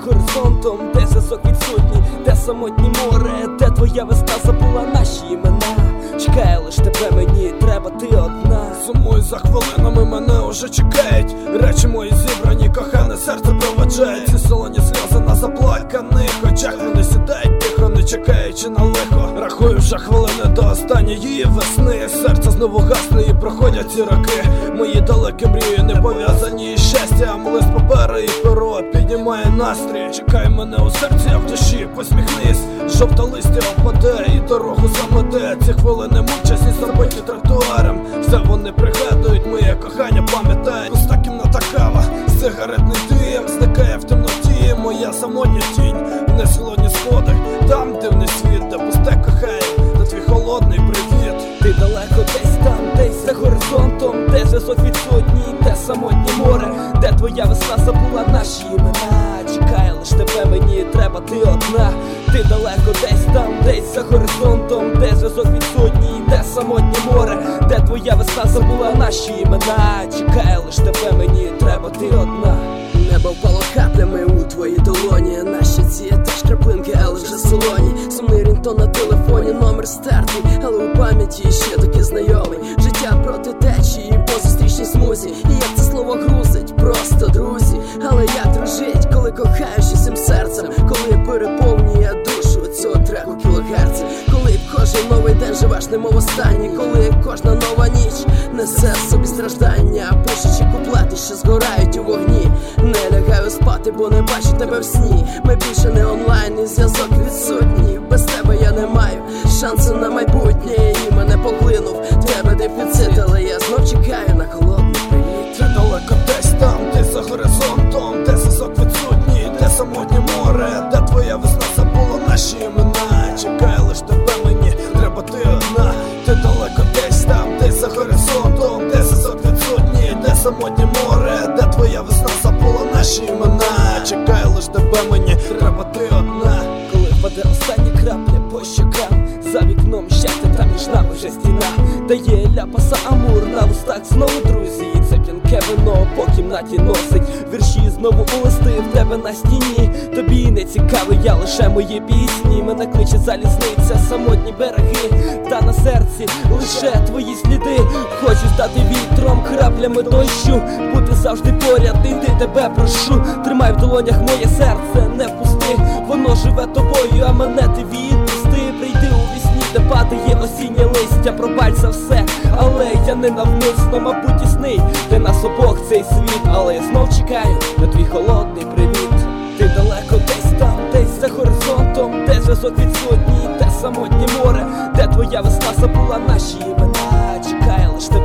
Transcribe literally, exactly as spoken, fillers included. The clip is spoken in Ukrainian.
горизонтом, де зв'язок відсутній, де самотнє море, де твоя весна забула наші імена. Чекає лиш тебе, мені треба, ти одна. Сумую за хвилинами, мене уже чекають. Речі мої зібрані, кохане серце проведжає. Ці солоні сльози на заплаканих очах. Вони сідають тихо, не чекаючи на лихо. Рахую вже хвилини до останньої весни. Серце знову гасне і проходять ці роки. Мої далекі мрії не пов'язані із щастям. Лист паперу і перо піднімає настрій. Чекай мене у серці, а в душі посміхнись. Жовте листя опаде і дорогу замете. Ці хвилини мовчасні забиті тротуаром. Все вони пригадують, моє кохання пам'ятає. Пуста кімната, кава, сигаретний дим. Зникає в темноті моя самотня тінь. Не солоні сходи, там дивний світ, де пусте кохає, та твій холодний привіт. Ти далеко десь там, десь за горизонтом, де зв'язок відсутній, де самотнє море, де твоя весна забула наші імена. Чекає лиш тебе, мені треба, ти одна. Ти далеко десь там, десь за горизонтом, де зв'язок відсутній, де самотнє море, де твоя весна забула наші імена. Чекає лиш тебе, мені треба, ти одна. Небо впало каплями у твої долоні. На щоці теж краплинки, але вже солоні. Сумний рінтон на телефоні, номер стертий, але у пам'яті ще таки знайомий. Життя проти течії по зустрічній смузі. І як це слово грузить, просто друзі. Але як дружить, коли кохаєш усім серцем, коли переповнює душу цього треку кілогерців. Коли кожен новий день живеш немов останній. Коли кожна нова ніч несе в собі страждання. Пишучи куплети, що згорають у вогні. Не лягаю спати, бо не бачу тебе в сні. Ми більше не онлайн, і зв'язок відсутній. Без тебе я не маю шансу на майбутнє. І мене поглинув тебе дефіцит, але я знов чекаю на холодний привіт. Ти далеко десь там, десь за горизонтом, де зв'язок відсутній, де самотнє море, де твоя весна забула наші імена. Чекає лиш тебе, мені треба, ти одна. Ти далеко десь там, десь за горизонтом, де зв'язок відсутній, де самотнє море, де твоя весна забула наші імена. Чекає лиш тебе, мені треба, ти одна. Коли впаде остання крапля по щокам, за вікном щастя, там між нами вже стіна. Дає ляпаса амур, на вустах знову друзі. І це п'янке вино по кімнаті носить. Вірші знову у листи в тебе на стіні. Тобі не цікавий, я лише мої пісні. Мене кличе залізниця, самотні береги. Та на серці лише твої сліди. Хочу стати вітром, краплями дощу, бути завжди поряд, іди тебе прошу. Тримай в долонях моє серце, не впусти. Воно живе тобою, а мене ти відпусти. Прийди у вісні, де падає осіннє листя. Пробач за все, але я не навмисно, мабуть, і сни, де нас обох цей світ. Але я знов чекаю на твій холодний привіт. Ти далеко десь там, десь за горизонтом, де зв'язок відсутній, де самотнє море, де твоя весна забула наші імена. Чекає лиш тебе.